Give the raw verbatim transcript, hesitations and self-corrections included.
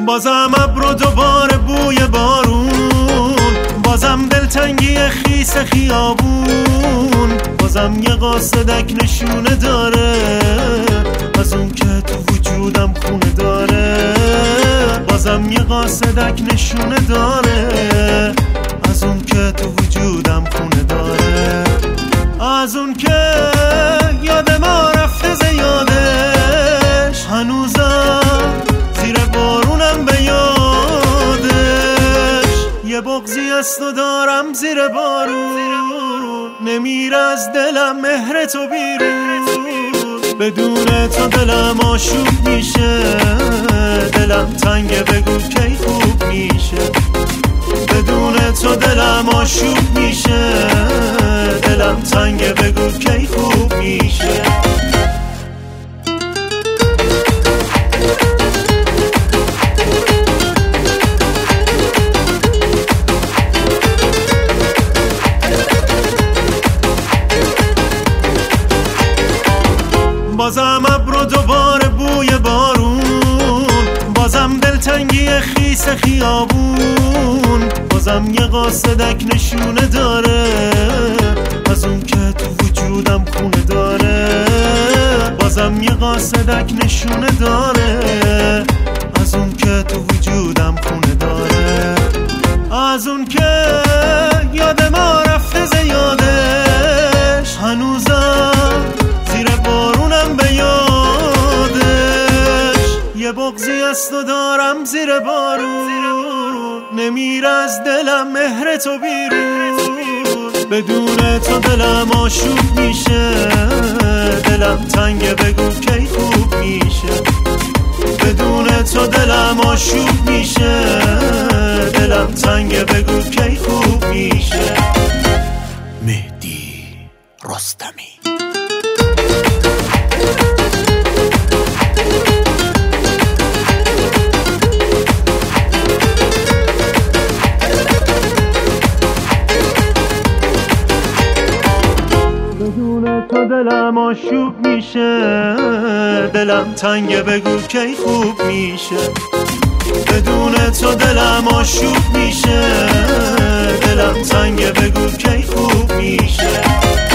بازم ابر و دوباره بوی بارون، بازم دلتنگی خیس خیابون، بازم یه قاصدک نشونه داره از اون که تو وجودم خونه داره. بازم یه قاصدک نشونه داره از اون که تو وجودم خونه داره. از اون که یاد ما رفته زیادش، هنوزم زیر بارونم به یادش. یه بغضی است و دارم زیر بارون، نمیره از دلم مهر تو بیرون. بدون تو دلم آشوب میشه، دلم تنگه بگو کی خوب میشه. بدون تو دلم آشوب میشه، دلم تنگه بگو کی خوب میشه. بازم ابر و دوباره بوی بارون، بازم دلتنگی خیس خیابون، بازم یه قاصدک نشونه داره از اون که تو وجودم خونه داره. بازم یه قاصدک نشونه داره از اون که تو وجودم خونه داره. از اون که یاد ما رفته زیادش، هنوزم زیر بارونم به یادش. یه بغضی است و دارم زیر بارون، نمیره از دلم مهر تو بیرون. بدون تو دلم آشوب میشه، دلم تنگه بگو کی خوب میشه. بدون تو دلم آشوب میشه، دلم تنگه بگو کی خوب میشه. مهدی رستمی. بدون تو دلم آشوب میشه، دلم تنگه بگو کی خوب میشه. بدون تو دلم آشوب میشه، دلم تنگه بگو کی خوب میشه.